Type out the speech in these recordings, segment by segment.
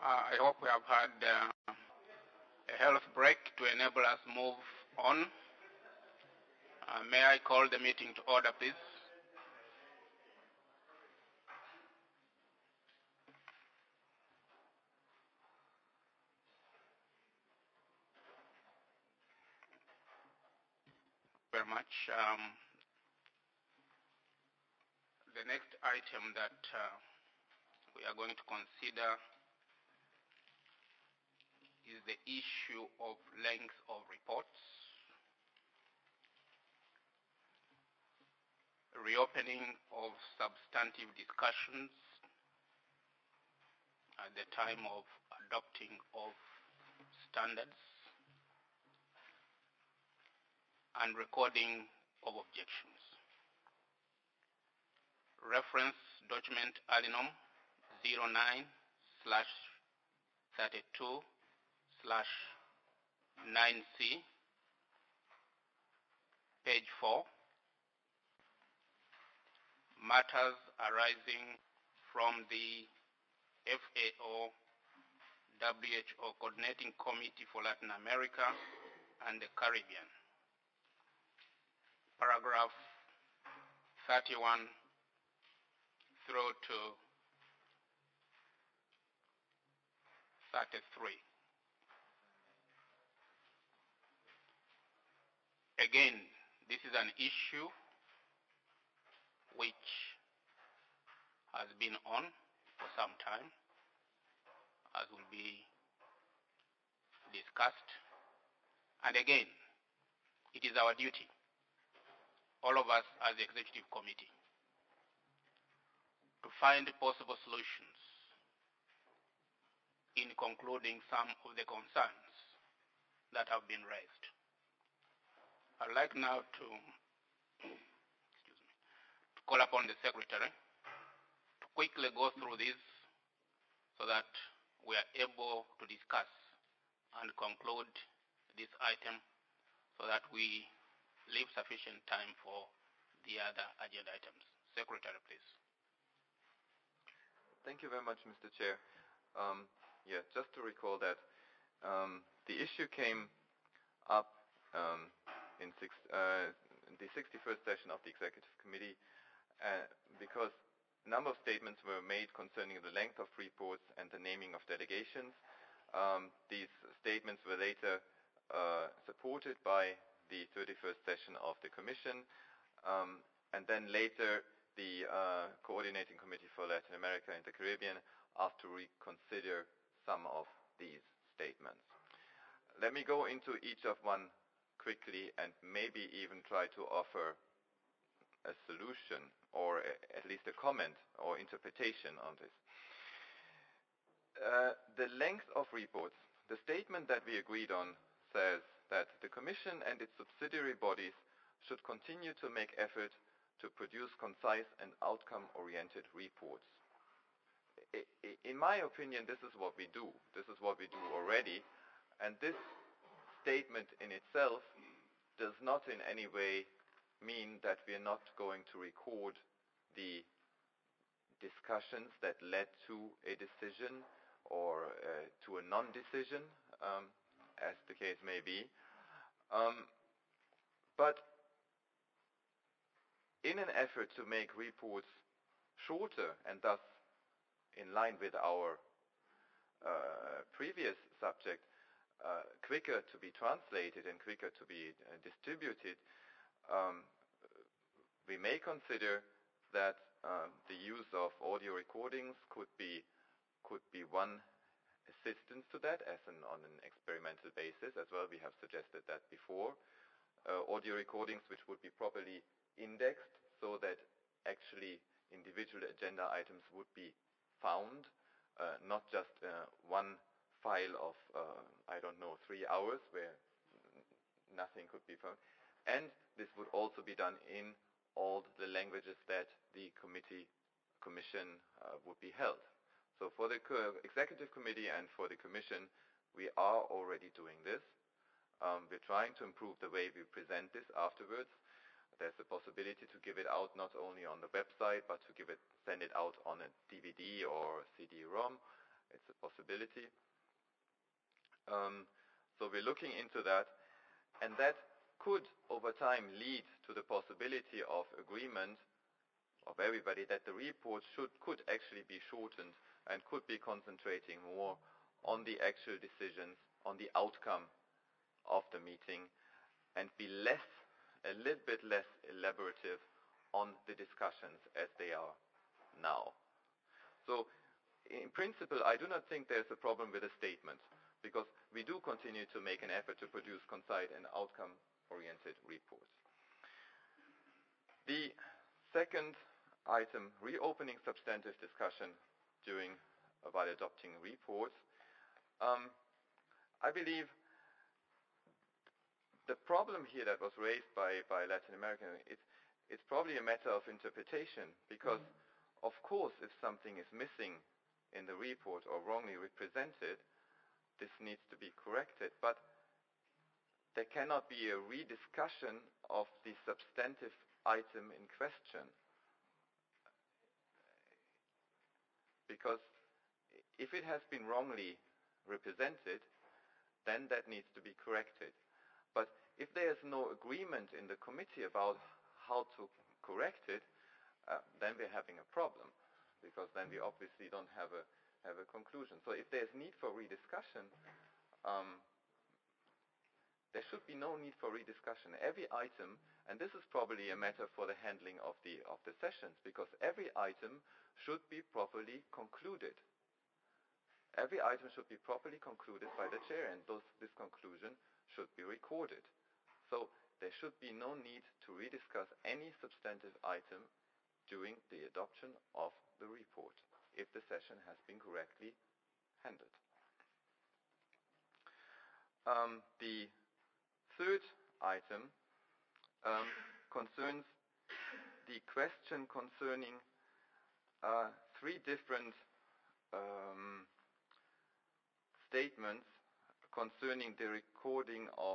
I hope we have had a health break to enable us move on. May I call the meeting to order, please? Very much. The next item that we are going to consider is the issue of length of reports, reopening of substantive discussions at the time of adopting of standards, and recording of objections. Reference document Alinum 09/32/9C, page 4. Matters arising from the FAO WHO Coordinating Committee for Latin America and the Caribbean. Paragraph 31 through to 33. Again, this is an issue which has been on for some time, as will be discussed. And again, it is our duty, all of us as the Executive Committee, to find possible solutions in concluding some of the concerns that have been raised. I'd like now to call upon the Secretary to quickly go through this so that we are able to discuss and conclude this item so that we leave sufficient time for the other agenda items. Secretary, please. Thank you very much, Mr. Chair. Just to recall that the issue came up in the 61st session of the Executive Committee because a number of statements were made concerning the length of reports and the naming of delegations. These statements were later supported by the 31st session of the Commission, and then later the Coordinating Committee for Latin America and the Caribbean asked to reconsider some of these statements. Let me go into each of one quickly and maybe even try to offer a solution or at least a comment or interpretation on this. The length of reports. The statement that we agreed on says that the Commission and its subsidiary bodies should continue to make effort to produce concise and outcome-oriented reports. In my opinion, this is what we do. This is what we do already. And this statement in itself does not in any way mean that we are not going to record the discussions that led to a decision or to a non-decision, as the case may be. But in an effort to make reports shorter and thus in line with our previous subject, quicker to be translated and quicker to be distributed, we may consider that the use of audio recordings could be one assistance to that, as on an experimental basis as well. We have suggested that before. Audio recordings which would be properly indexed so that actually individual agenda items would be found, not just one file of, 3 hours where nothing could be found. And this would also be done in all the languages that the commission would be held. So for the Executive Committee and for the Commission, we are already doing this. We're trying to improve the way we present this afterwards. There's a possibility to give it out not only on the website, but to send it out on a DVD or CD-ROM. It's a possibility. So we're looking into that, and that could, over time, lead to the possibility of agreement of everybody that the report could actually be shortened and could be concentrating more on the actual decisions, on the outcome of the meeting, and be a little bit less elaborative on the discussions as they are now. So, in principle, I do not think there's a problem with a statement, because we do continue to make an effort to produce concise and outcome-oriented reports. The second item, reopening substantive discussion while adopting reports. I believe the problem here that was raised by Latin America, it's probably a matter of interpretation, because of course if something is missing in the report or wrongly represented, this needs to be corrected, but there cannot be a rediscussion of the substantive item in question. Because if it has been wrongly represented, then that needs to be corrected. But if there is no agreement in the committee about how to correct it, then we're having a problem, because then we obviously don't have a conclusion. So if there's need for rediscussion, there should be no need for rediscussion. Every item, and this is probably a matter for the handling of the sessions, because every item should be properly concluded. Every item should be properly concluded by the chair, and this conclusion should be recorded. So there should be no need to rediscuss any substantive item during the adoption of the report, if the session has been correctly handled. The third item concerns the question concerning three different statements concerning the recording of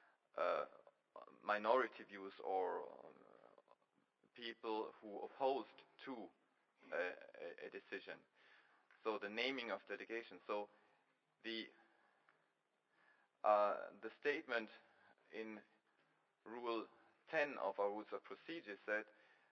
minority views or people who opposed to a decision. So the naming of delegations. So the statement in Rule 10 of our Rules of Procedure said,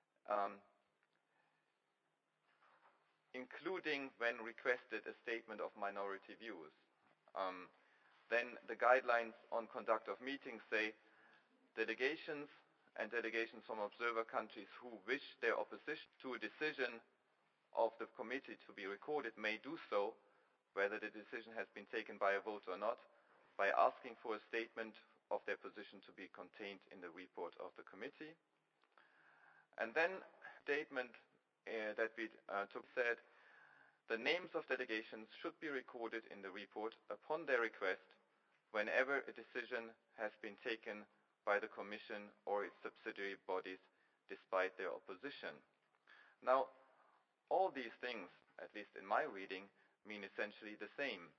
including when requested a statement of minority views. Then the guidelines on conduct of meetings say delegations and delegations from observer countries who wish their opposition to a decision of the committee to be recorded may do so, whether the decision has been taken by a vote or not, by asking for a statement of their position to be contained in the report of the committee. And then statement that we said, the names of delegations should be recorded in the report upon their request whenever a decision has been taken by the Commission or its subsidiary bodies despite their opposition. Now, all these things, at least in my reading, mean essentially the same.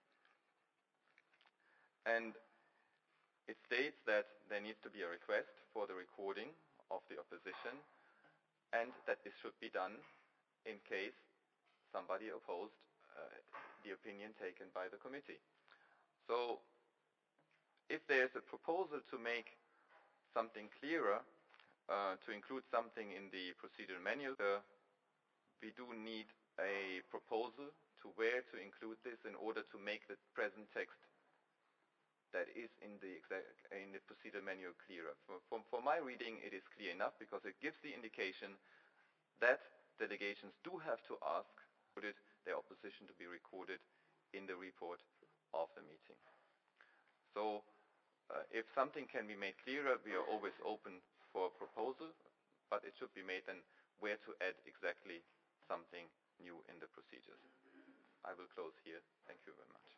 And it states that there needs to be a request for the recording of the opposition, and that this should be done in case somebody opposed the opinion taken by the committee. So, if there's a proposal to make something clearer, to include something in the procedural manual, we do need a proposal to where to include this in order to make the present text that is in the procedural manual clearer. For my reading, it is clear enough because it gives the indication that delegations do have to ask their opposition to be recorded in the report of the meeting. So, if something can be made clearer, we are always open for a proposal, but it should be made then where to add exactly something new in the procedures. I will close here. Thank you very much.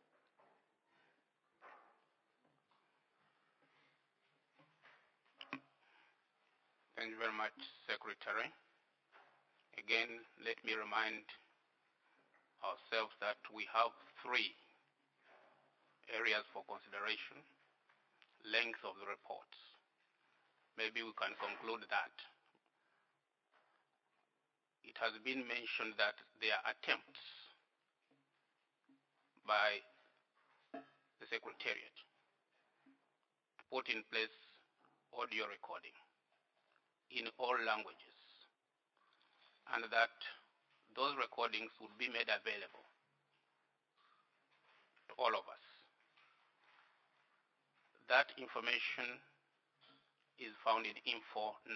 Thank you very much, Secretary. Again, let me remind ourselves that we have three areas for consideration: length of the reports. Maybe we can conclude that it has been mentioned that there are attempts put in place audio recording in all languages, and that those recordings would be made available to all of us. That information is found in Info 9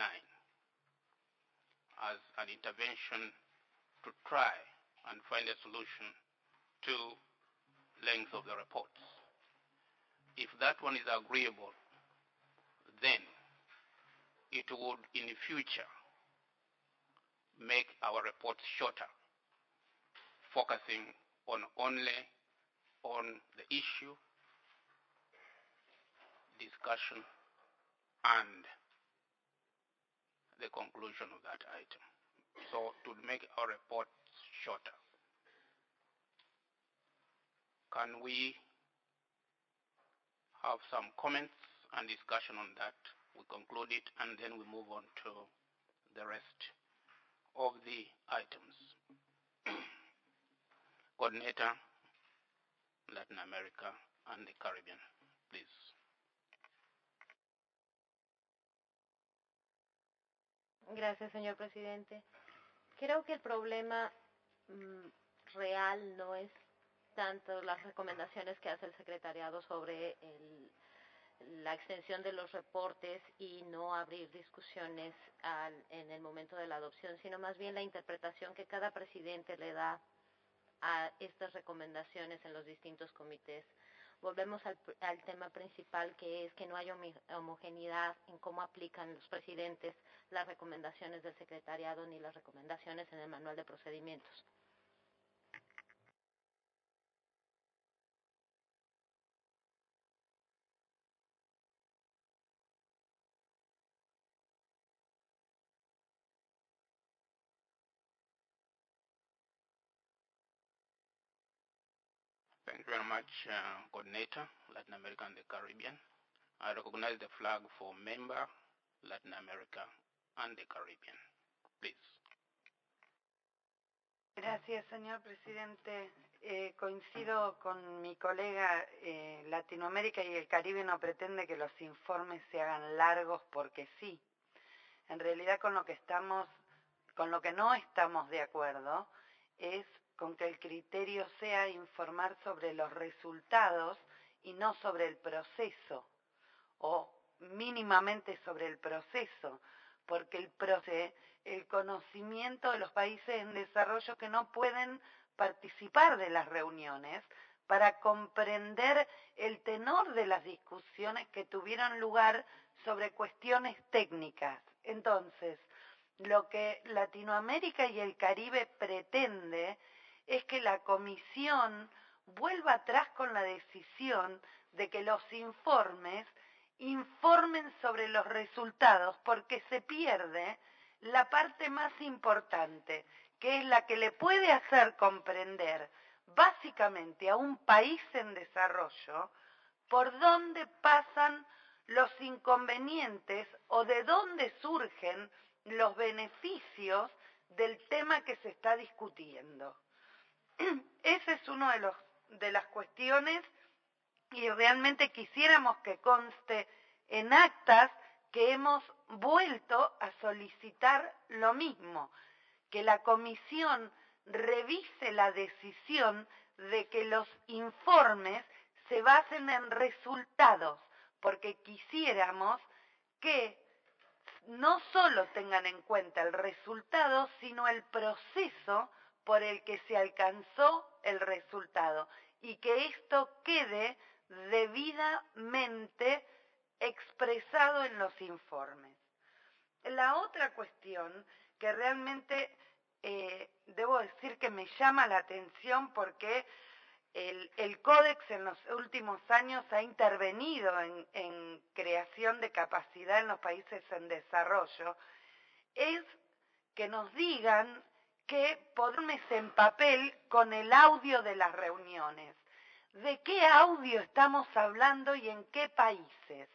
as an intervention to try and find a solution to length of the reports. If that one is agreeable, then it would in the future make our reports shorter, focusing only on the issue, discussion, and the conclusion of that item. So to make our reports shorter. Can we have some comments and discussion on that? We conclude it and then we move on to the rest of the items. Coordinator, Latin America and the Caribbean, please. Gracias, señor presidente. Creo que el problema real no es tanto las recomendaciones que hace el secretariado sobre la extensión de los reportes y no abrir discusiones en el momento de la adopción, sino más bien la interpretación que cada presidente le da a estas recomendaciones en los distintos comités. Volvemos al tema principal, que es que no hay homogeneidad en cómo aplican los presidentes las recomendaciones del secretariado ni las recomendaciones en el manual de procedimientos. Thank you very much, Coordinator, Latin America and the Caribbean. I recognize the flag for Member, Latin America and the Caribbean. Please. Gracias, señor presidente. Coincido con mi colega. Latinoamérica y el Caribe no pretende que los informes se hagan largos porque sí. En realidad con lo que no estamos de acuerdo es con que el criterio sea informar sobre los resultados y no sobre el proceso, o mínimamente sobre el proceso, porque el conocimiento de los países en desarrollo que no pueden participar de las reuniones para comprender el tenor de las discusiones que tuvieron lugar sobre cuestiones técnicas. Entonces, lo que Latinoamérica y el Caribe pretende es que la Comisión vuelva atrás con la decisión de que los informes informen sobre los resultados, porque se pierde la parte más importante, que es la que le puede hacer comprender básicamente a un país en desarrollo por dónde pasan los inconvenientes o de dónde surgen los beneficios del tema que se está discutiendo. Ese es uno de las cuestiones, y realmente quisiéramos que conste en actas que hemos vuelto a solicitar lo mismo, que la Comisión revise la decisión de que los informes se basen en resultados, porque quisiéramos que no solo tengan en cuenta el resultado, sino el proceso por el que se alcanzó el resultado, y que esto quede debidamente expresado en los informes. La otra cuestión que realmente debo decir que me llama la atención, porque el Códex en los últimos años ha intervenido en creación de capacidad en los países en desarrollo, es que nos digan que ponmes en papel con el audio de las reuniones. ¿De qué audio estamos hablando y en qué países?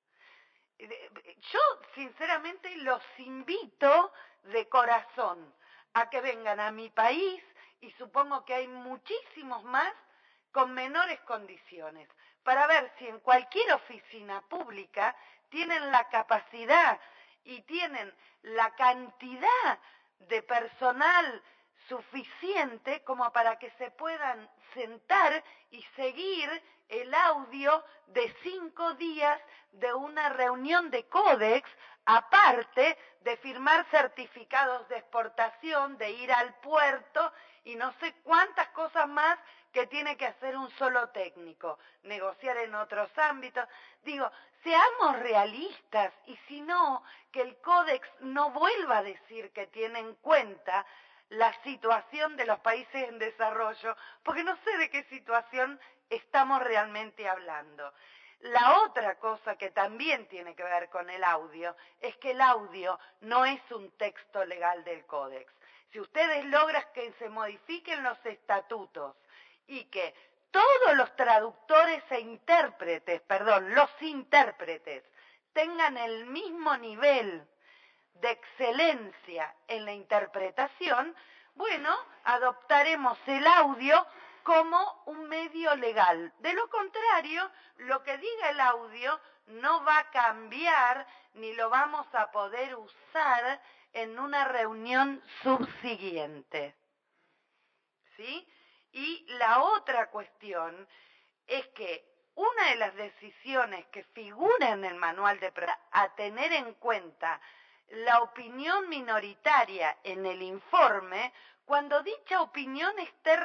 Yo, sinceramente, los invito de corazón a que vengan a mi país, y supongo que hay muchísimos más con menores condiciones, para ver si en cualquier oficina pública tienen la capacidad y tienen la cantidad de personal suficiente como para que se puedan sentar y seguir el audio de 5 días de una reunión de códex, aparte de firmar certificados de exportación, de ir al puerto y no sé cuántas cosas más que tiene que hacer un solo técnico, negociar en otros ámbitos. Digo, seamos realistas y si no, que el códex no vuelva a decir que tiene en cuenta la situación de los países en desarrollo, porque no sé de qué situación estamos realmente hablando. La otra cosa que también tiene que ver con el audio es que el audio no es un texto legal del códex. Si ustedes logran que se modifiquen los estatutos y que todos los traductores e intérpretes, los intérpretes, tengan el mismo nivel de excelencia en la interpretación, bueno, adoptaremos el audio como un medio legal. De lo contrario, lo que diga el audio no va a cambiar ni lo vamos a poder usar en una reunión subsiguiente. ¿Sí? Y la otra cuestión es que una de las decisiones que figura en el manual de a tener en cuenta la opinión minoritaria en el informe, cuando dicha opinión esté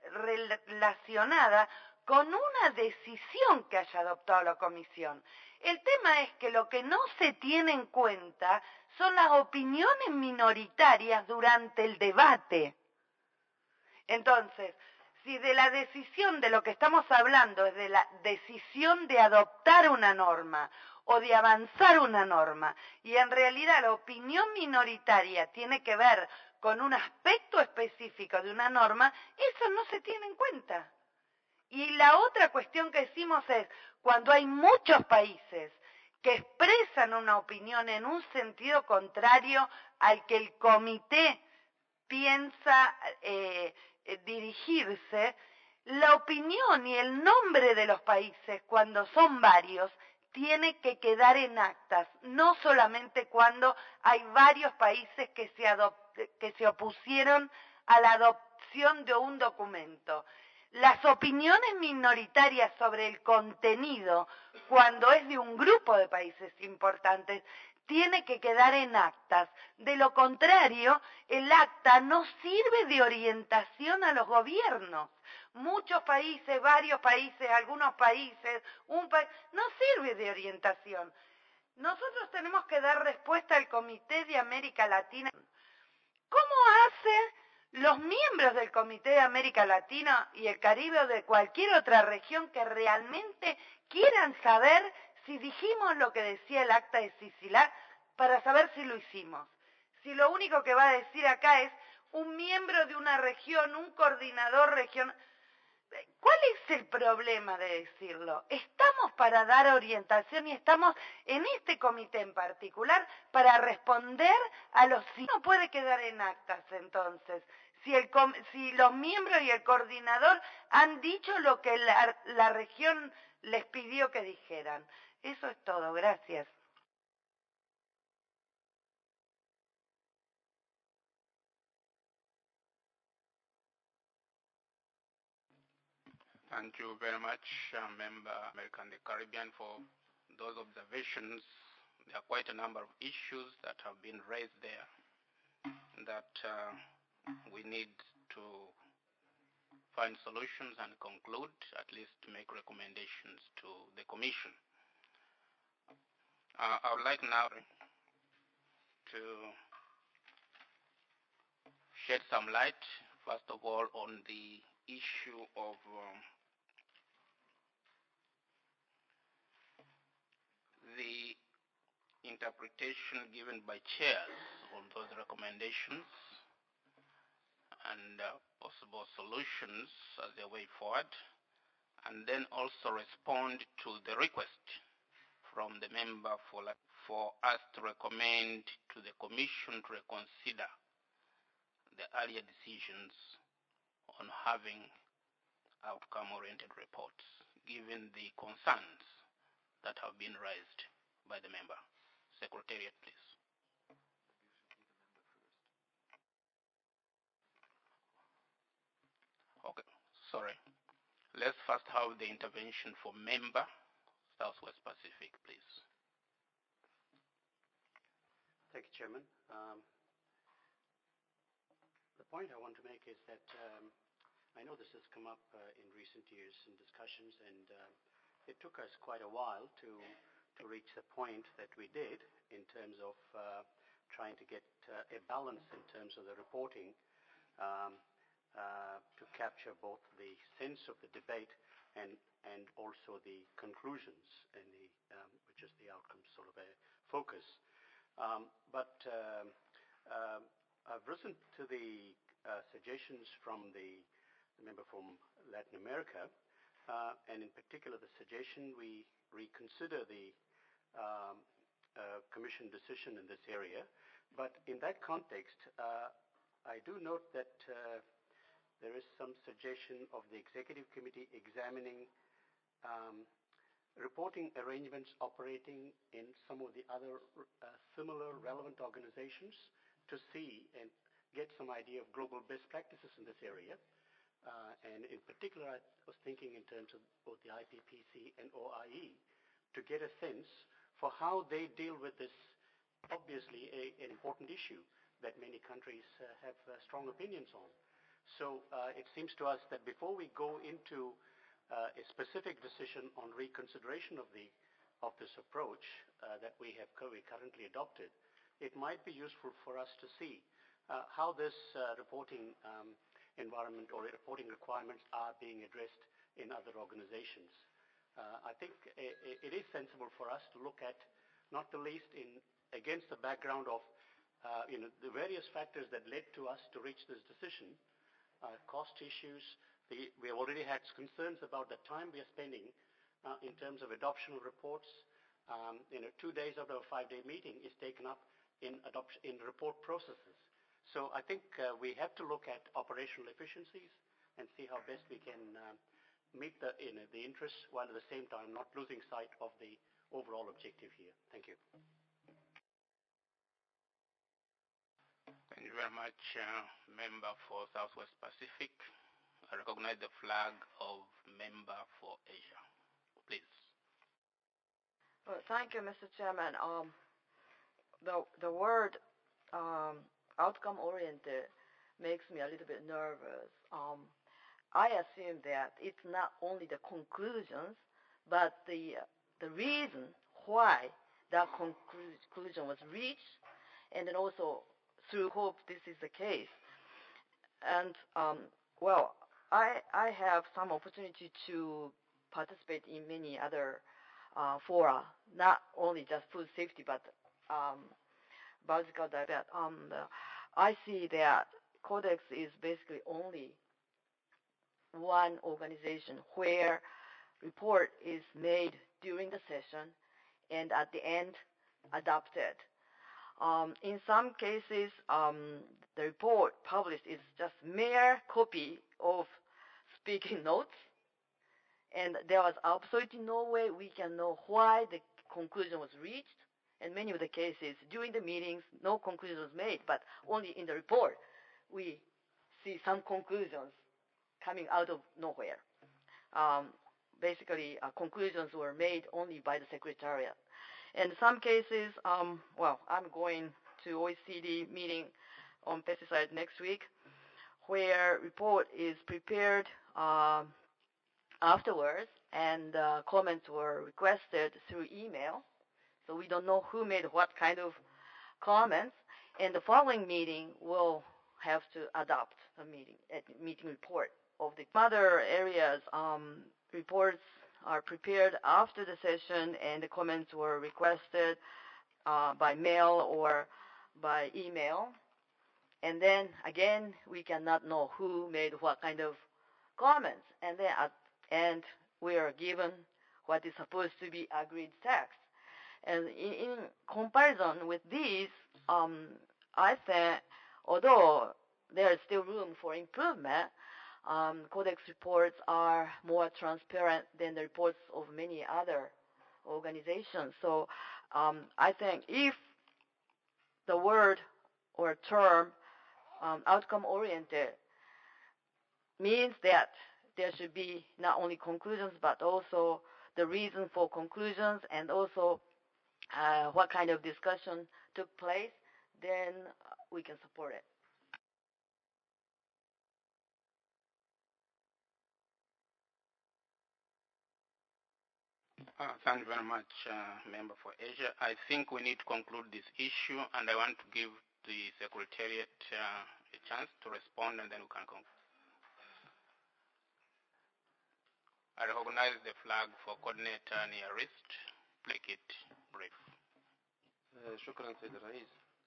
relacionada con una decisión que haya adoptado la comisión. El tema es que lo que no se tiene en cuenta son las opiniones minoritarias durante el debate. Entonces, si de la decisión de lo que estamos hablando es de la decisión de adoptar una norma o de avanzar una norma, y en realidad la opinión minoritaria tiene que ver con un aspecto específico de una norma, eso no se tiene en cuenta. Y la otra cuestión que decimos es, cuando hay muchos países que expresan una opinión en un sentido contrario al que el comité piensa dirigirse, la opinión y el nombre de los países, cuando son varios, tiene que quedar en actas, no solamente cuando hay varios países que se opusieron a la adopción de un documento. Las opiniones minoritarias sobre el contenido, cuando es de un grupo de países importantes, tiene que quedar en actas. De lo contrario, el acta no sirve de orientación a los gobiernos. Muchos países, varios países, algunos países, no sirve de orientación. Nosotros tenemos que dar respuesta al Comité de América Latina. ¿Cómo hacen los miembros del Comité de América Latina y el Caribe o de cualquier otra región que realmente quieran saber si dijimos lo que decía el acta de Sicilia, para saber si lo hicimos? Si lo único que va a decir acá es un miembro de una región, un coordinador regional. ¿Cuál es el problema de decirlo? Estamos para dar orientación y estamos en este comité en particular para responder a los... No puede quedar en actas entonces. Si los miembros y el coordinador han dicho lo que la región les pidió que dijeran. Eso es todo. Gracias. Thank you very much, Member American and the Caribbean, for those observations. There are quite a number of issues that have been raised there that we need to find solutions and conclude, at least to make recommendations to the Commission. I would like now to shed some light, first of all, on the issue of the interpretation given by chairs on those recommendations and possible solutions as a way forward, and then also respond to the request from the member for us to recommend to the Commission to reconsider the earlier decisions on having outcome outcome-oriented reports, given the concerns that have been raised by the member. Secretariat, please. Okay, sorry. Let's first have the intervention for member Southwest Pacific, please. Thank you, Chairman. The point I want to make is that I know this has come up in recent years in discussions, and it took us quite a while to reach the point that we did in terms of trying to get a balance in terms of the reporting to capture both the sense of the debate and also the conclusions, and which is the outcome sort of a focus. But I've listened to the suggestions from the member from Latin America, and in particular the suggestion we reconsider the Commission decision in this area. But in that context, I do note that there is some suggestion of the Executive Committee examining reporting arrangements operating in some of the other similar relevant organizations to see and get some idea of global best practices in this area. And in particular, I was thinking in terms of both the IPPC and OIE to get a sense for how they deal with this, obviously an important issue that many countries have strong opinions on. So it seems to us that before we go into a specific decision on reconsideration of this approach that we currently adopted, it might be useful for us to see how this reporting environment or reporting requirements are being addressed in other organizations. I think it is sensible for us to look at, not the least against the background of the various factors that led to us to reach this decision, cost issues. We have already had concerns about the time we are spending in terms of adoption of reports. 2 days out of a 5-day meeting is taken up in report processes. So I think we have to look at operational efficiencies and see how best we can meet the interests while at the same time not losing sight of the overall objective here. Thank you. Thank you very much, member for Southwest Pacific. I recognize the flag of member for Asia. Please. Well, thank you, Mr. Chairman. The word outcome-oriented makes me a little bit nervous. I assume that it's not only the conclusions, but the reason why that conclusion was reached, and then also through hope this is the case. And well, I have some opportunity to participate in many other fora, not only just food safety, but biological diversity. I see that Codex is basically only one organization where report is made during the session and at the end adopted. In some cases, the report published is just mere copy of speaking notes, and there was absolutely no way we can know why the conclusion was reached. In many of the cases, during the meetings, no conclusion was made, but only in the report, we see some conclusions coming out of nowhere. Basically, conclusions were made only by the Secretariat. In some cases, well, I'm going to OECD meeting on pesticide next week, where report is prepared afterwards, and comments were requested through email. So we don't know who made what kind of comments. And the following meeting will have to adopt a meeting report of the other areas. Reports are prepared after the session, and the comments were requested by mail or by email. And then again, we cannot know who made what kind of comments. And then at the end, we are given what is supposed to be agreed text. And in comparison with these, I think, although there is still room for improvement, Codex reports are more transparent than the reports of many other organizations. So I think if the word or term outcome-oriented means that there should be not only conclusions but also the reason for conclusions and also what kind of discussion took place, then we can support it. Thank you very much, Member for Asia. I think we need to conclude this issue, and I want to give the Secretariat a chance to respond, and then we can conclude. I recognize the flag for coordinator near wrist. Make it brief. شكرا سيد الرئيس.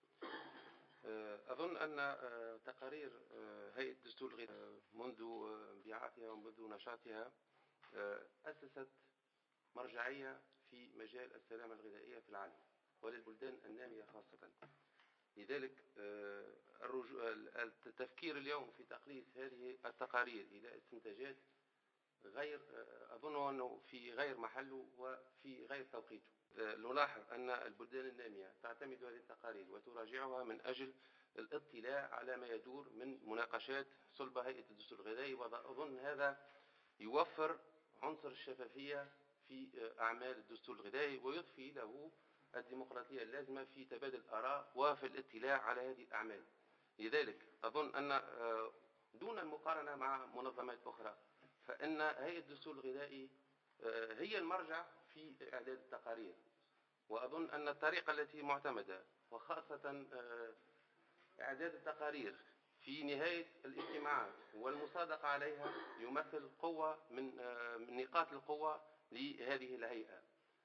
أظن أن تقارير هيئة الدستور الغذائي منذ انبعاثها ومنذ نشاطها أسست مرجعية في مجال السلامة الغذائية في العالم وللبلدان النامية خاصة. لذلك التفكير اليوم في تقليص هذه التقارير إلى استنتاجات غير أظن أنه في غير محله وفي غير توقيته. نلاحظ أن البلدان النامية تعتمد هذه التقارير وتراجعها من أجل الاطلاع على ما يدور من مناقشات صلب هيئة الدستور الغذائي، وأظن هذا يوفر عنصر الشفافية في أعمال الدستور الغذائي ويضفي له الديمقراطية اللازمة في تبادل الآراء وفي الاطلاع على هذه الأعمال. لذلك أظن أن دون المقارنة مع منظمات أخرى فإن هيئة الدستور الغذائي هي المرجع في إعداد التقارير، وأظن أن الطريقة التي معتمدة وخاصة إعداد التقارير في نهاية الاجتماعات والمصادقة عليها يمثل قوة من نقاط القوة لهذه الهيئة،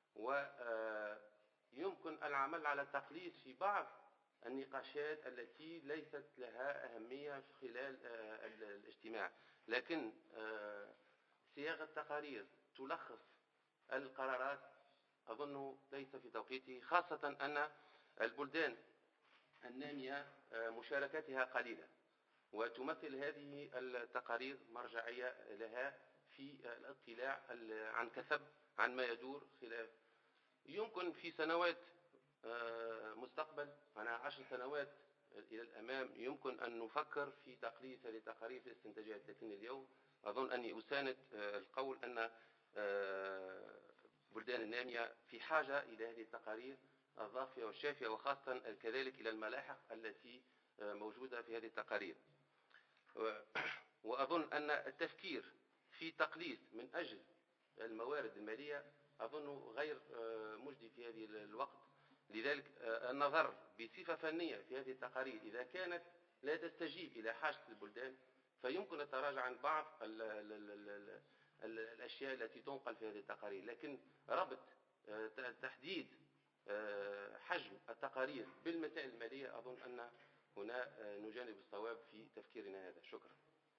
ويمكن العمل على التقليص في بعض النقاشات التي ليست لها أهمية خلال الاجتماع، لكن صياغة التقارير تلخص القرارات أظنه ليس في توقيته، خاصة أن البلدان النامية مشاركتها قليلة وتمثل هذه التقارير مرجعية لها في الاطلاع عن كثب عن ما يدور خلاف. يمكن في سنوات مستقبل 10 سنوات إلى الأمام يمكن أن نفكر في تقليص هذه التقارير في الاستنتاجات، لكن اليوم أظن أني أساند القول أن بلدان النامية في حاجة إلى هذه التقارير الضافية والشافية، وخاصة كذلك إلى الملاحق التي موجودة في هذه التقارير. وأظن أن التفكير في تقليص من أجل الموارد المالية أظن غير مجدي في هذه الوقت. لذلك النظر بصفة فنية في هذه التقارير إذا كانت لا تستجيب إلى حاجة البلدان فيمكن التراجع عن بعض الأشياء التي تنقل في هذه التقارير، لكن ربط تحديد حجم التقارير بالمسائل المالية أظن أن هنا نجانب الصواب في تفكيرنا هذا. شكرا.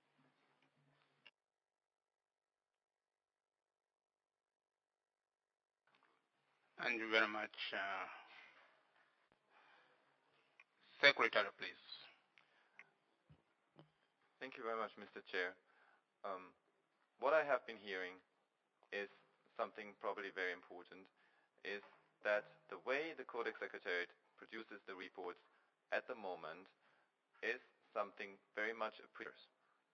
Thank you very much. Secretary, please. Thank you very much, Mr. Chair. What I have been hearing is something probably very important, is that the way the Codex Secretariat produces the reports at the moment is something very much appreciated.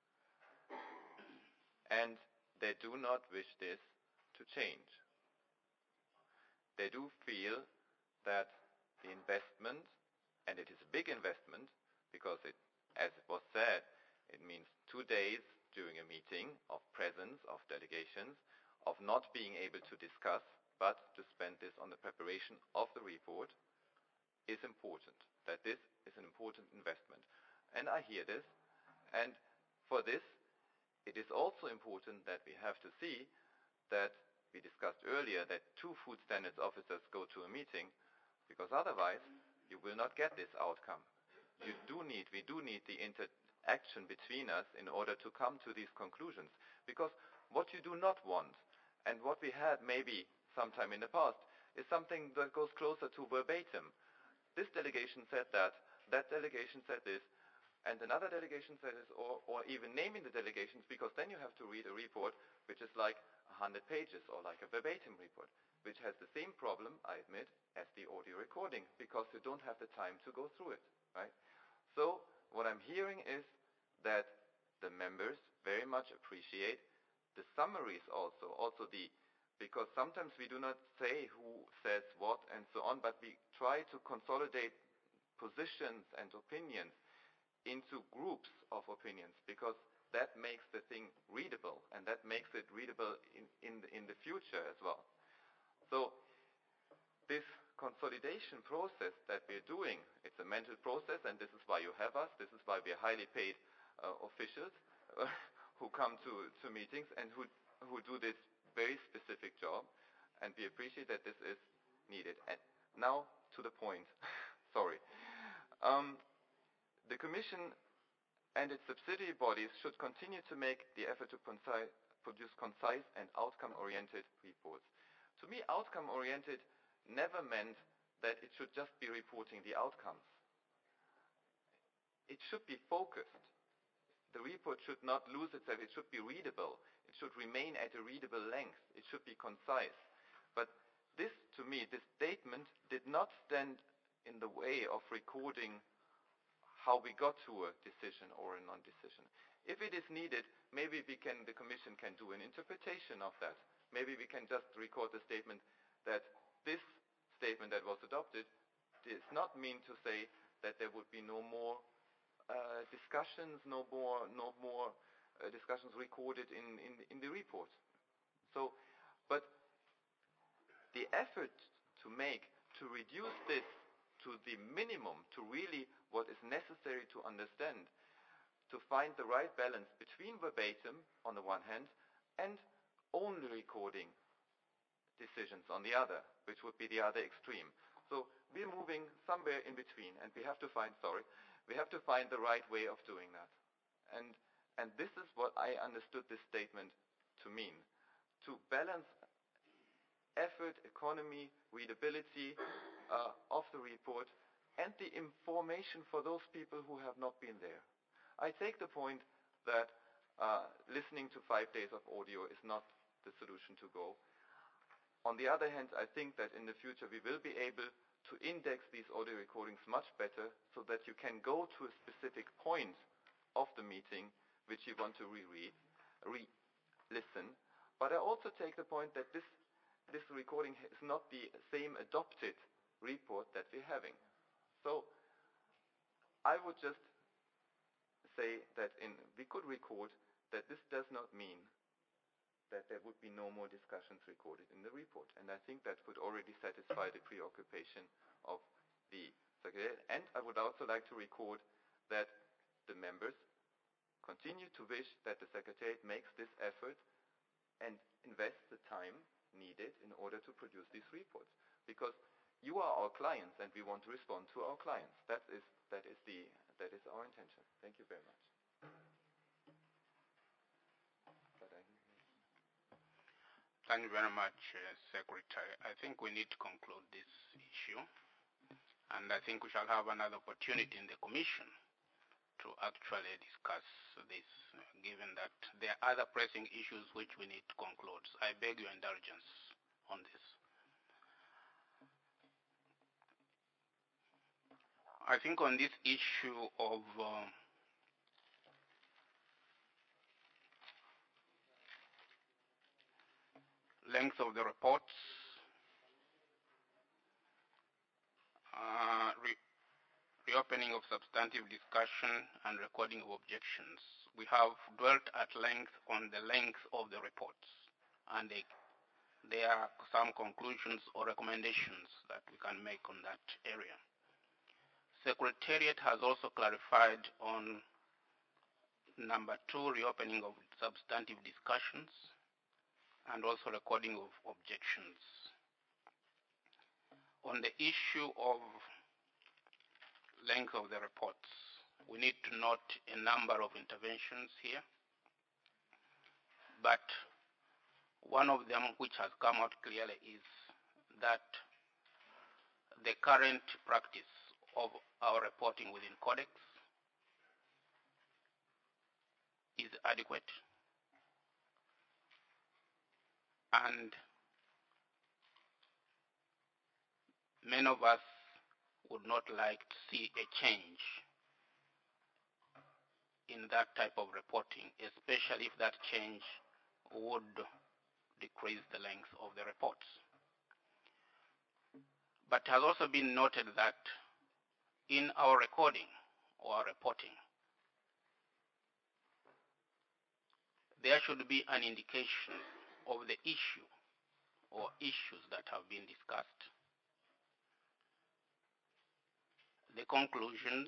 And they do not wish this to change. They do feel that the investment, and it is a big investment, because it, as it was said, it means 2 days during a meeting of presence of delegations, of not being able to discuss, but to spend this on the preparation of the report, is important, that this is an important investment. And I hear this, and for this, it is also important that we have to see that we discussed earlier that 2 food standards officers go to a meeting, because otherwise you will not get this outcome. We do need the interaction between us in order to come to these conclusions, because what you do not want, and what we had maybe sometime in the past, is something that goes closer to verbatim. This delegation said that delegation said this, and another delegation says, or even naming the delegations, because then you have to read a report which is like 100 pages or like a verbatim report, which has the same problem, I admit, as the audio recording, because you don't have the time to go through it, right? So what I'm hearing is that the members very much appreciate the summaries also because sometimes we do not say who says what and so on, but we try to consolidate positions and opinions into groups of opinions, because that makes the thing readable, and that makes it readable in the future as well. So this consolidation process that we're doing, it's a mental process, and this is why you have us, this is why we're highly paid officials who come to meetings and who do this very specific job, and we appreciate that this is needed. And now to the point. Sorry. The Commission and its subsidiary bodies should continue to make the effort to produce concise and outcome-oriented reports. To me, outcome-oriented never meant that it should just be reporting the outcomes. It should be focused. The report should not lose itself. It should be readable. It should remain at a readable length. It should be concise. But this, to me, this statement did not stand in the way of recording how we got to a decision or a non-decision. If it is needed, maybe the Commission can do an interpretation of that. Maybe we can just record the statement that this statement that was adopted does not mean to say that there would be no more discussions, no more discussions recorded in the report. So, but the effort to reduce this to the minimum, to really what is necessary to understand, to find the right balance between verbatim on the one hand and only recording decisions on the other, which would be the other extreme. So we're moving somewhere in between, and we have to find the right way of doing that. And this is what I understood this statement to mean, to balance effort, economy, readability of the report, and the information for those people who have not been there. I take the point that listening to 5 days of audio is not the solution to go. On the other hand, I think that in the future we will be able to index these audio recordings much better so that you can go to a specific point of the meeting which you want to re-listen. But I also take the point that this recording is not the same adopted report that we're having. So I would just say that we could record that this does not mean that there would be no more discussions recorded in the report. And I think that would already satisfy the preoccupation of the Secretariat. And I would also like to record that the members continue to wish that the Secretariat makes this effort and invests the time needed in order to produce these reports. Because you are our clients and we want to respond to our clients. That is our intention. Thank you very much. Thank you very much, Secretary. I think we need to conclude this issue, and I think we shall have another opportunity in the Commission to actually discuss this, given that there are other pressing issues which we need to conclude. So I beg your indulgence on this. I think on this issue of length of the reports, reopening of substantive discussion, and recording of objections. We have dwelt at length on the length of the reports, and there are some conclusions or recommendations that we can make on that area. Secretariat has also clarified on number 2, reopening of substantive discussions, and also recording of objections. On the issue of length of the reports, we need to note a number of interventions here, but one of them which has come out clearly is that the current practice of our reporting within Codex is adequate, and many of us would not like to see a change in that type of reporting, especially if that change would decrease the length of the reports. But it has also been noted that in our recording or reporting, there should be an indication of the issue or issues that have been discussed, the conclusions,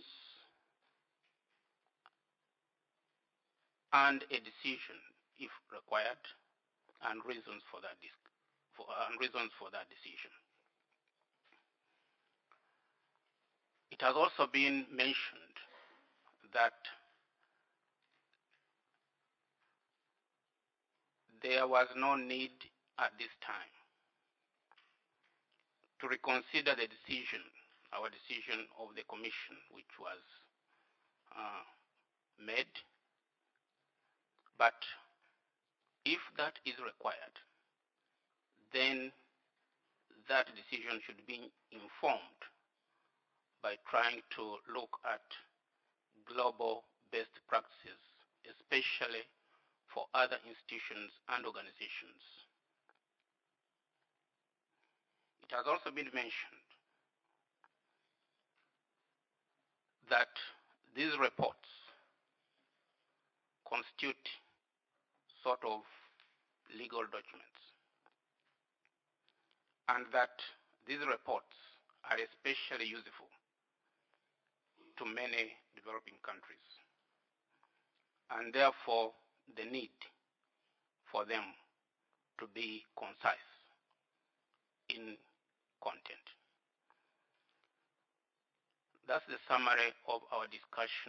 and a decision, if required, and reasons for that decision. It has also been mentioned that there was no need at this time to reconsider the decision, our decision of the Commission, which was made. But if that is required, then that decision should be informed by trying to look at global best practices, especially for other institutions and organizations. It has also been mentioned that these reports constitute sort of legal documents, and that these reports are especially useful to many developing countries, and therefore the need for them to be concise in content. That's the summary of our discussion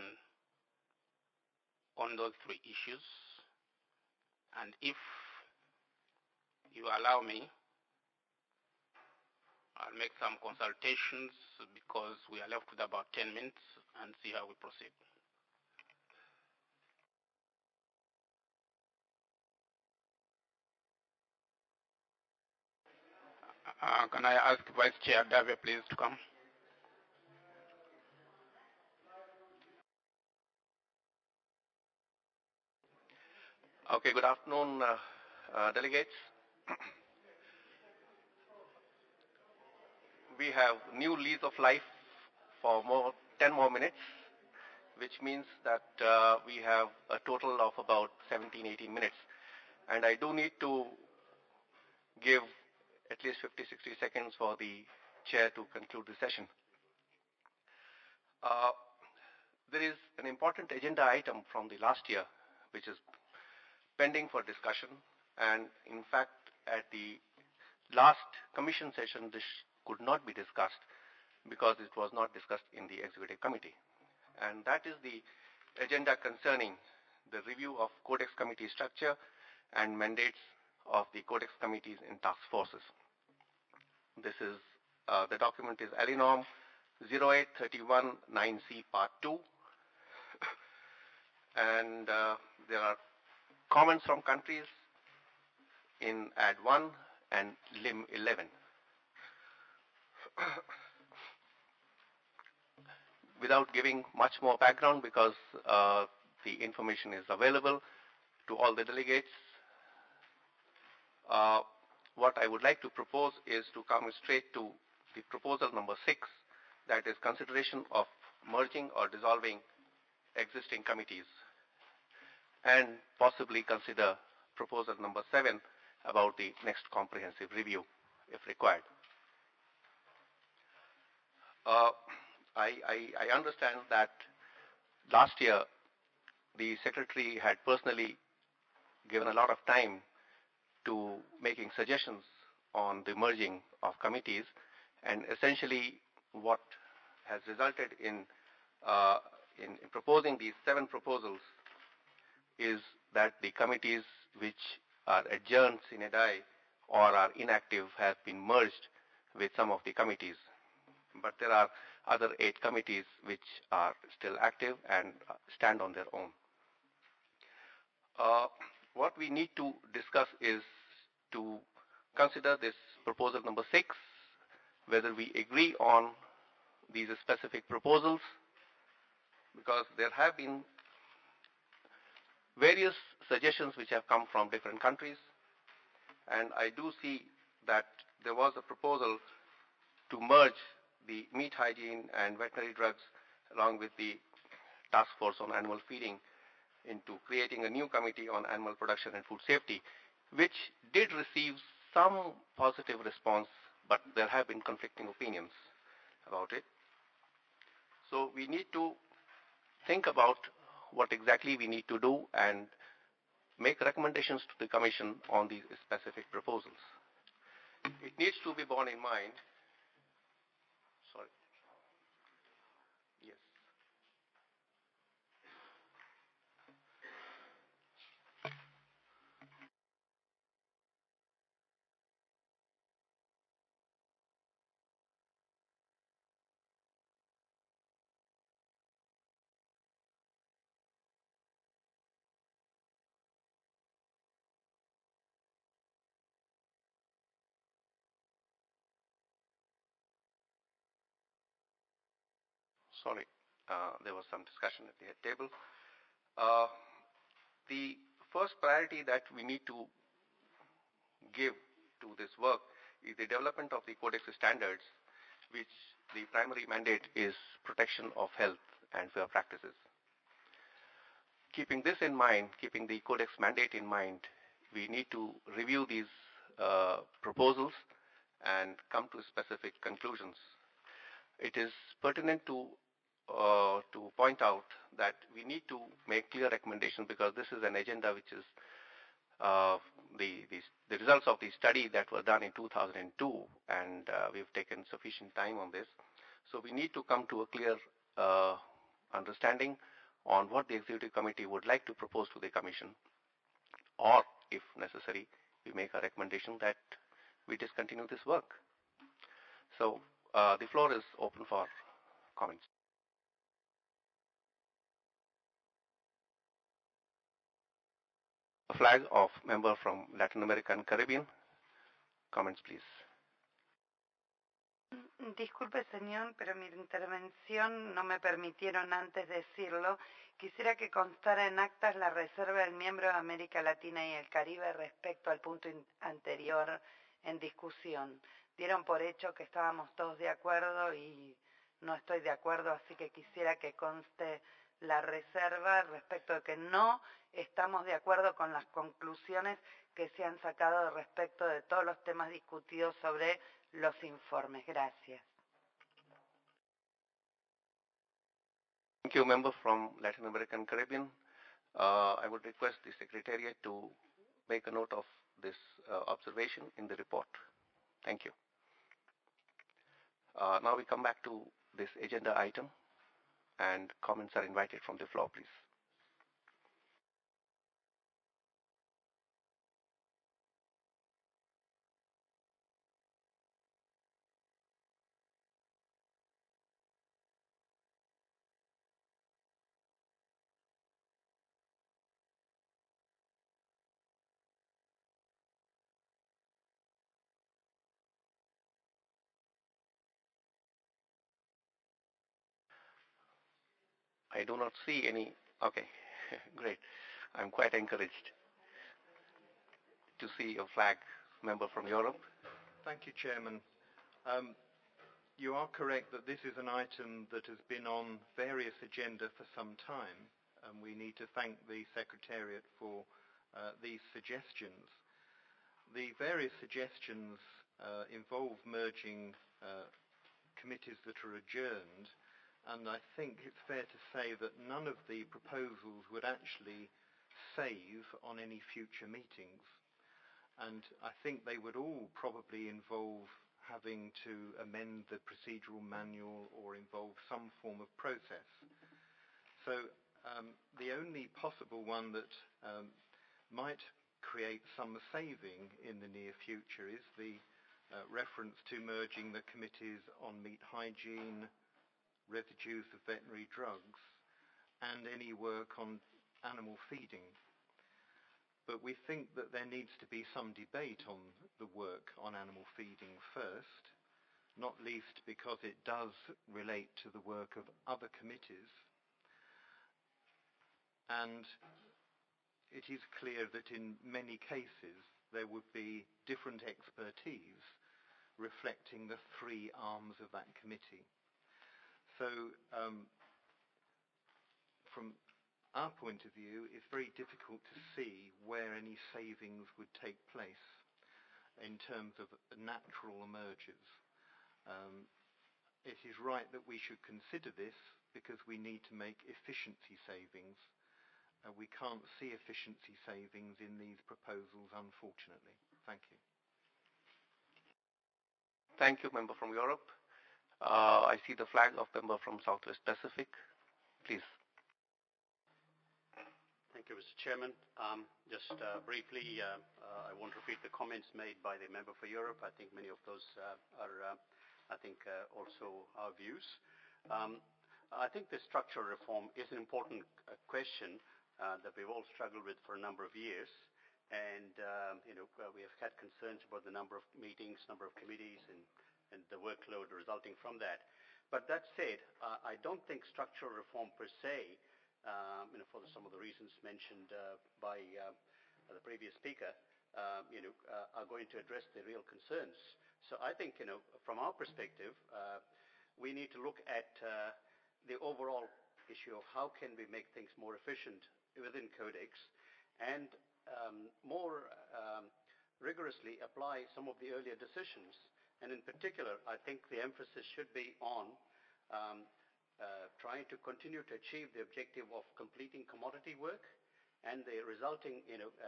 on those three issues. And if you allow me, I'll make some consultations because we are left with about 10 minutes and see how we proceed. Can I ask Vice Chair Dave, please, to come? Okay, good afternoon, delegates. We have new lease of life for 10 more minutes, which means that we have a total of about 17, 18 minutes. And I do need to give at least 50, 60 seconds for the chair to conclude the session. There is an important agenda item from the last year, which is pending for discussion. And in fact, at the last commission session, this could not be discussed because it was not discussed in the executive committee. And that is the agenda concerning the review of Codex committee structure and mandates of the Codex committees in task forces. This is, the document is ALINOM 08319C Part 2. And there are comments from countries in Ad 1 and Lim 11. Without giving much more background, because the information is available to all the delegates, what I would like to propose is to come straight to the proposal number 6, that is consideration of merging or dissolving existing committees, and possibly consider proposal number 7 about the next comprehensive review, if required. I understand that last year the Secretary had personally given a lot of time to making suggestions on the merging of committees, and essentially what has resulted in proposing these 7 proposals is that the committees which are adjourned sine die or are inactive have been merged with some of the committees. But there are other 8 committees which are still active and stand on their own. what we need to discuss is to consider this proposal number 6, whether we agree on these specific proposals, because there have been various suggestions which have come from different countries, and I do see that there was a proposal to merge the meat hygiene and veterinary drugs along with the task force on animal feeding into creating a new committee on animal production and food safety, which did receive some positive response, but there have been conflicting opinions about it. So we need to think about what exactly we need to do and make recommendations to the Commission on these specific proposals. It needs to be borne in mind. Sorry. Yes. Sorry, there was some discussion at the table. The first priority that we need to give to this work is the development of the Codex standards, which the primary mandate is protection of health and fair practices. Keeping this in mind, keeping the Codex mandate in mind, we need to review these proposals and come to specific conclusions. It is pertinent to point out that we need to make clear recommendations, because this is an agenda which is the results of the study that were done in 2002, and we've taken sufficient time on this. So we need to come to a clear understanding on what the Executive Committee would like to propose to the Commission, or if necessary, we make a recommendation that we discontinue this work. So the floor is open for comments. A flag of member from Latin America and Caribbean. Comments, please. Disculpe, señor, pero mi intervención no me permitieron antes decirlo. Quisiera que constara en actas la reserva del miembro de América Latina y el Caribe respecto al punto anterior en discusión. Dieron por hecho que estábamos todos de acuerdo y no estoy de acuerdo, así que quisiera que conste la reserva respecto de que no estamos de acuerdo con las conclusiones que se han sacado respecto de todos los temas discutidos sobre los informes. Gracias. Thank you, member from Latin American Caribbean. I would request the Secretariat to make a note of this observation in the report. Thank you. Now we come back to this agenda item, and comments are invited from the floor, please. I do not see any. Okay, great. I'm quite encouraged to see a flag member from Europe. Thank you, Chairman. You are correct that this is an item that has been on various agenda for some time, and we need to thank the Secretariat for these suggestions. The various suggestions involve merging committees that are adjourned, and I think it's fair to say that none of the proposals would actually save on any future meetings. And I think they would all probably involve having to amend the procedural manual or involve some form of process. So the only possible one that might create some saving in the near future is the reference to merging the committees on meat hygiene, residues of veterinary drugs, and any work on animal feeding. But we think that there needs to be some debate on the work on animal feeding first, not least because it does relate to the work of other committees. And it is clear that in many cases there would be different expertise reflecting the three arms of that committee. So from our point of view, it's very difficult to see where any savings would take place in terms of natural mergers. It is right that we should consider this because we need to make efficiency savings. We can't see efficiency savings in these proposals, unfortunately. Thank you. Thank you, member from Europe. I see the flag of member from Southwest Pacific. Please. Thank you, Mr. Chairman. Just briefly, I won't repeat the comments made by the member for Europe. I think many of those are, also our views. I think the structural reform is an important question that we've all struggled with for a number of years. And, we have had concerns about the number of meetings, number of committees, and the workload resulting from that. But that said, I don't think structural reform per se, for some of the reasons mentioned by the previous speaker, are going to address the real concerns. So I think, from our perspective, we need to look at the overall issue of how can we make things more efficient within Codex and more rigorously apply some of the earlier decisions. And in particular, I think the emphasis should be on trying to continue to achieve the objective of completing commodity work and the resulting,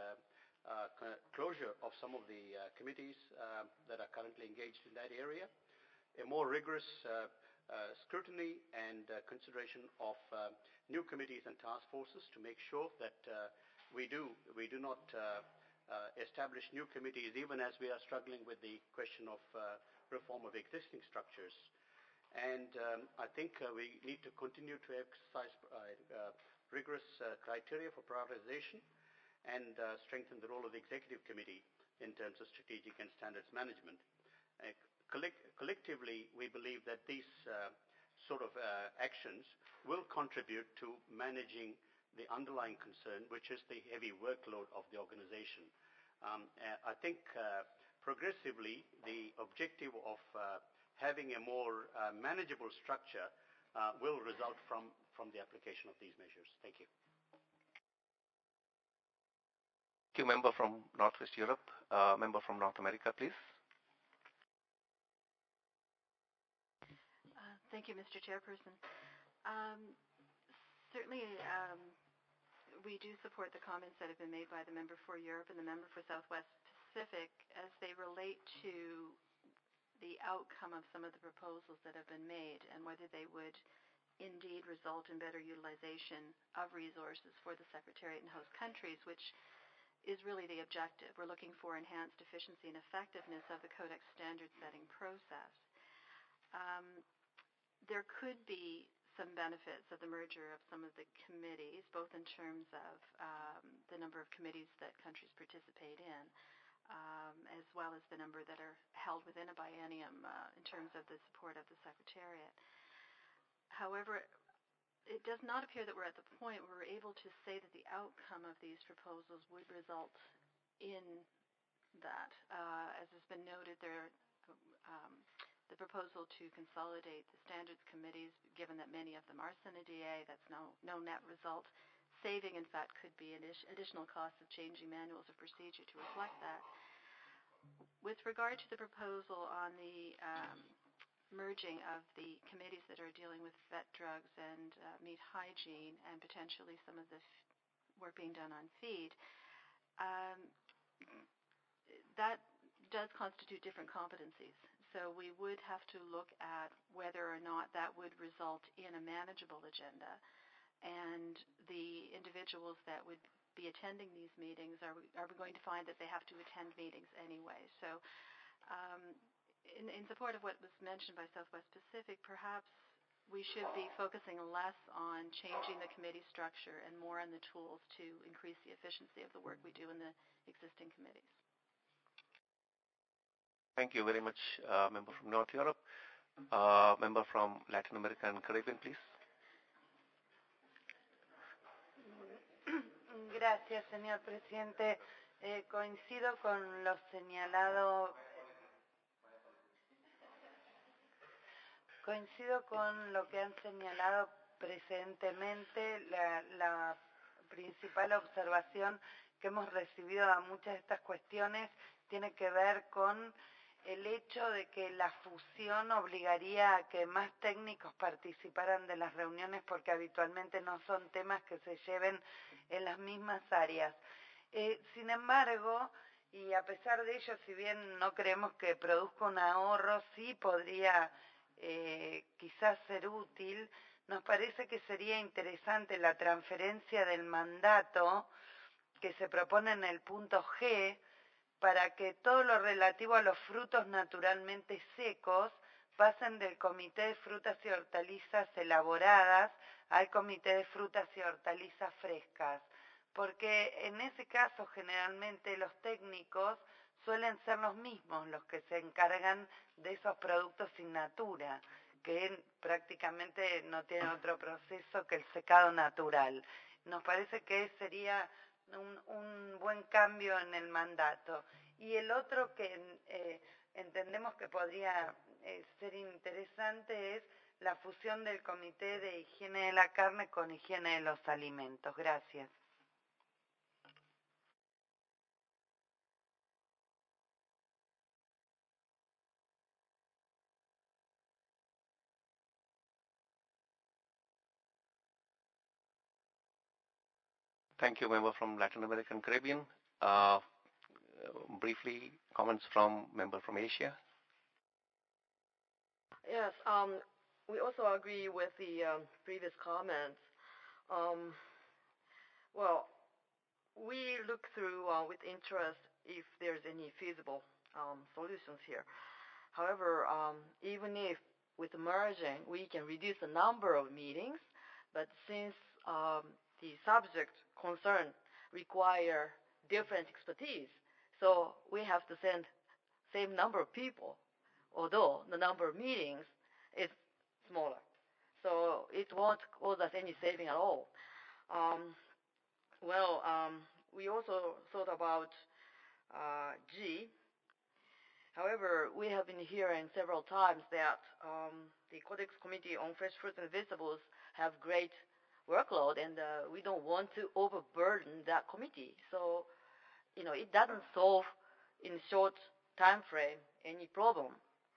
closure of some of the committees that are currently engaged in that area, a more rigorous scrutiny and consideration of new committees and task forces to make sure that we do not establish new committees even as we are struggling with the question of reform of existing structures. And I think we need to continue to exercise rigorous criteria for prioritization and strengthen the role of the executive committee in terms of strategic and standards management. Collectively, we believe that these sort of actions will contribute to managing the underlying concern, which is the heavy workload of the organization. I think progressively the objective of having a more manageable structure will result from the application of these measures. Thank you. Thank you, member from Northwest Europe. Member from North America, please. Thank you, Mr. Chairperson. Certainly, we do support the comments that have been made by the member for Europe and the member for Southwest Pacific as they relate to the outcome of some of the proposals that have been made and whether they would indeed result in better utilization of resources for the Secretariat and host countries, which is really the objective. We're looking for enhanced efficiency and effectiveness of the Codex standard setting process. There could be some benefits of the merger of some of the committees, both in terms of the number of committees that countries participate in, as well as the number that are held within a biennium in terms of the support of the Secretariat. However, it does not appear that we're at the point where we're able to say that the outcome of these proposals would result in that. As has been noted, the proposal to consolidate the standards committees, given that many of them are sine die, that's no net result. Saving, in fact, could be an additional cost of changing manuals of procedure to reflect that. With regard to the proposal on the merging of the committees that are dealing with vet drugs and meat hygiene and potentially some of the work being done on feed, that does constitute different competencies. So we would have to look at whether or not that would result in a manageable agenda. And the individuals that would be attending these meetings, are we going to find that they have to attend meetings anyway? So in support of what was mentioned by Southwest Pacific, perhaps we should be focusing less on changing the committee structure and more on the tools to increase the efficiency of the work we do in the existing committees. Thank you very much, member from North Europe. Member from Latin America and Caribbean, please. Gracias, señor presidente. Coincido con lo señalado. Coincido con lo que han señalado precedentemente. La principal observación que hemos recibido a muchas de estas cuestiones tiene que ver con el hecho de que la fusión obligaría a que más técnicos participaran de las reuniones porque habitualmente no son temas que se lleven en las mismas áreas. Sin embargo, y a pesar de ello, si bien no creemos que produzca un ahorro, sí podría quizás ser útil, nos parece que sería interesante la transferencia del mandato que se propone en el punto G para que todo lo relativo a los frutos naturalmente secos pasen del Comité de Frutas y Hortalizas elaboradas al Comité de Frutas y Hortalizas frescas, porque en ese caso generalmente los técnicos suelen ser los mismos los que se encargan de esos productos sin natura, que prácticamente no tienen otro proceso que el secado natural. Nos parece que sería un buen cambio en el mandato. Y el otro que entendemos que podría ser interesante es la fusión del Comité de Higiene de la Carne con Higiene de los Alimentos. Gracias. Thank you, member from Latin America and Caribbean. Briefly, comments from member from Asia. Yes, we also agree with the previous comments. Well, we look through with interest if there's any feasible solutions here. However, even if with merging we can reduce the number of meetings, but since the subject concern require different expertise, so we have to send same number of people, although the number of meetings is smaller. So it won't cause us any saving at all. We also thought about G. However, we have been hearing several times that the Codex Committee on Fresh Fruits and Vegetables have great workload, and we don't want to overburden that committee. So, it doesn't solve in short time frame any problem.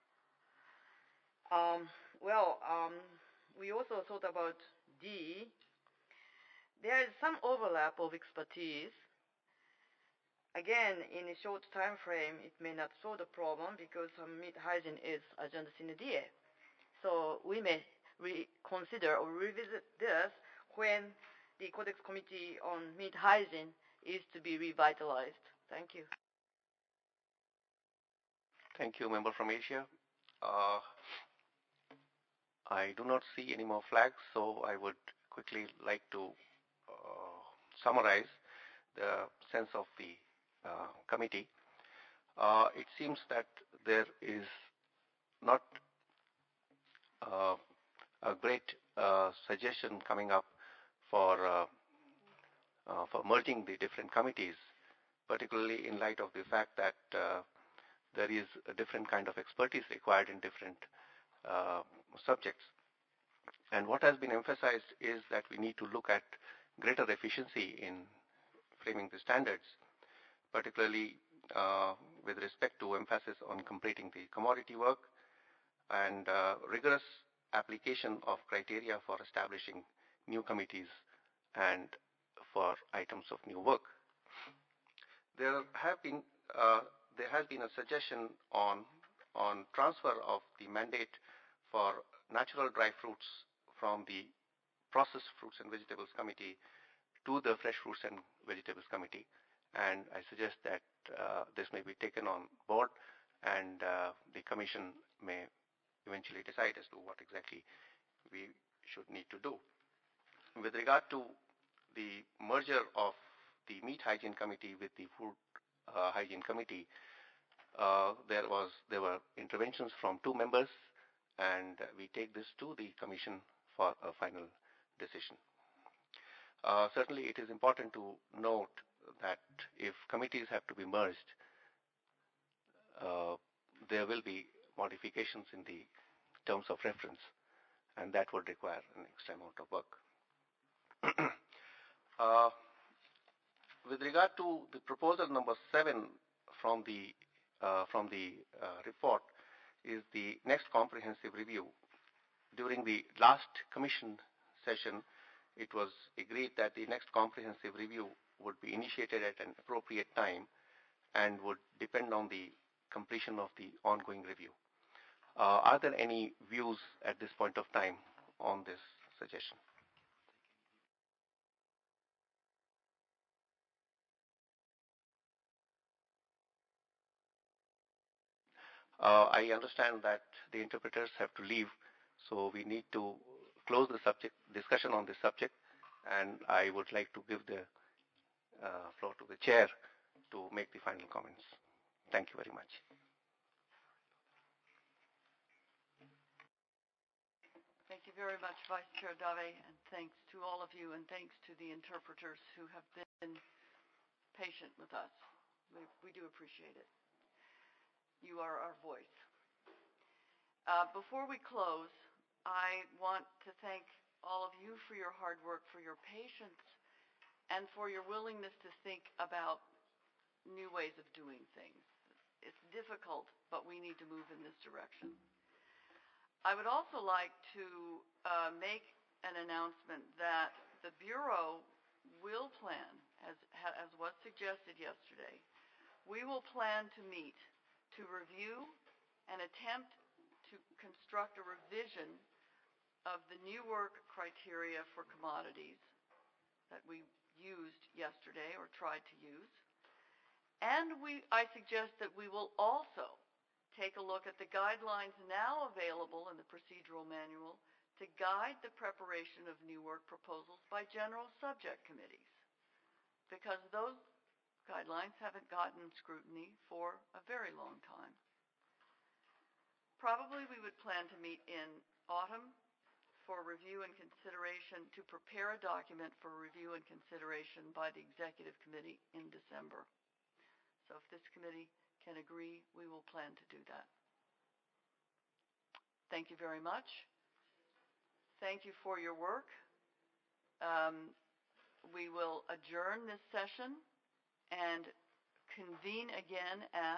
We also thought about D. There is some overlap of expertise. Again, in a short time frame, it may not solve the problem because meat hygiene is agenda sine die. So we may reconsider or revisit this when the Codex Committee on Meat Hygiene is to be revitalized. Thank you. Thank you, member from Asia. I do not see any more flags, so I would quickly like to summarize the sense of the committee. It seems that there is not a great suggestion coming up for merging the different committees, particularly in light of the fact that there is a different kind of expertise required in different subjects. And what has been emphasized is that we need to look at greater efficiency in framing the standards, particularly with respect to emphasis on completing the commodity work and rigorous application of criteria for establishing new committees and for items of new work. There has been a suggestion on transfer of the mandate for natural dry fruits from the Processed Fruits and Vegetables Committee to the Fresh Fruits and Vegetables Committee, and I suggest that this may be taken on board and the Commission may eventually decide as to what exactly we should need to do. With regard to the merger of the Meat Hygiene Committee with the Food Hygiene Committee, there were interventions from 2 members, and we take this to the Commission for a final decision. Certainly, it is important to note that if committees have to be merged, there will be modifications in the terms of reference, and that would require an extra amount of work. With regard to the proposal number 7 from the report is the next comprehensive review. During the last Commission session, it was agreed that the next comprehensive review would be initiated at an appropriate time and would depend on the completion of the ongoing review. Are there any views at this point of time on this suggestion? I understand that the interpreters have to leave, so we need to close the discussion on this subject, and I would like to give the floor to the chair to make the final comments. Thank you very much. Thank you very much, Vice Chair Dave, and thanks to all of you, and thanks to the interpreters who have been patient with us. We do appreciate it. You are our voice. Before we close, I want to thank all of you for your hard work, for your patience, and for your willingness to think about new ways of doing things. It's difficult, but we need to move in this direction. I would also like to make an announcement that the Bureau will plan, as was suggested yesterday, we will plan to meet to review and attempt to construct a revision of the new work criteria for commodities that we used yesterday or tried to use. And I suggest that we will also take a look at the guidelines now available in the procedural manual to guide the preparation of new work proposals by general subject committees, because those guidelines haven't gotten scrutiny for a very long time. Probably we would plan to meet in autumn for review and consideration, to prepare a document for review and consideration by the Executive Committee in December. So if this committee can agree, we will plan to do that. Thank you very much. Thank you for your work. We will adjourn this session and convene again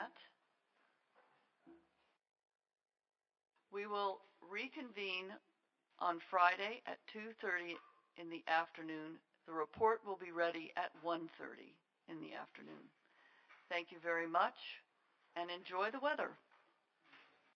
we will reconvene on Friday at 2:30 in the afternoon. The report will be ready at 1:30 in the afternoon. Thank you very much, and enjoy the weather.